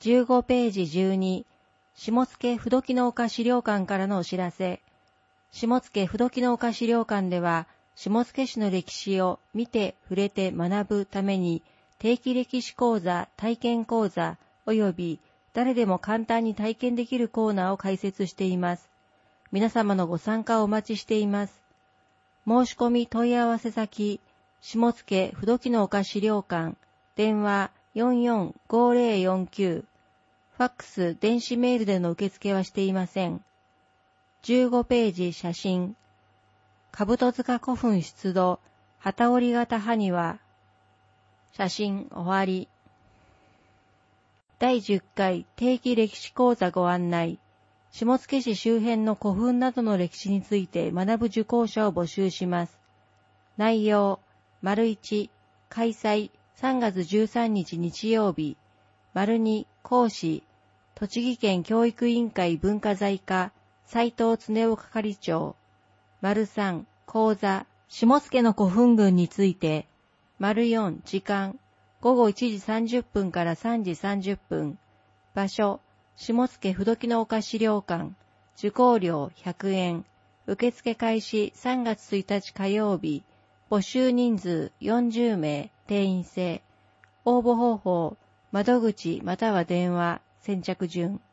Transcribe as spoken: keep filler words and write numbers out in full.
じゅうごページじゅうに、下野不時の丘資料館からのお知らせ。下野不時の丘資料館では、下野市の歴史を見て触れて学ぶために、定期歴史講座、体験講座、及び誰でも簡単に体験できるコーナーを開設しています。皆様のご参加をお待ちしています。申し込み問い合わせ先、下野不時の丘資料館、電話 よんよんごぜろよんきゅう、ファックス、電子メールでの受付はしていません。じゅうごページ写真。兜塚古墳出土、機織り型埴輪。写真終わり。だいじゅっかい定期歴史講座ご案内。下野市周辺の古墳などの歴史について学ぶ受講者を募集します。内容、丸いち、開催さんがつじゅうさんにち日曜日。丸に、講師、栃木県教育委員会文化財課、斉藤恒夫係長。丸さん、講座、下野の古墳群について。丸よん、時間、ごごいちじさんじゅっぷんからさんじさんじゅっぷん。場所、下野不時の丘資料館。受講料ひゃくえん。受付開始さんがつついたち火曜日。募集人数よんじゅうめい、定員制。応募方法、窓口または電話、先着順。